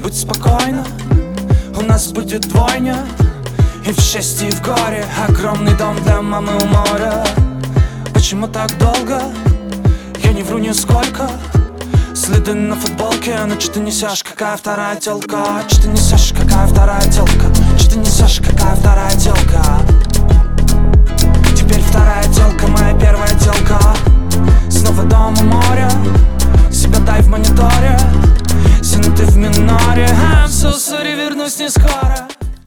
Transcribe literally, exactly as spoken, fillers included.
Будь спокойна, у нас будет двойня. И в счастье, и в горе огромный дом для мамы у моря. Почему так долго? Я не вру нисколько. Следы на футболке, но что ты несешь, какая вторая телка? Что ты несешь, какая вторая телка? Что ты несешь, какая вторая телка? Теперь вторая телка, моя первая телка.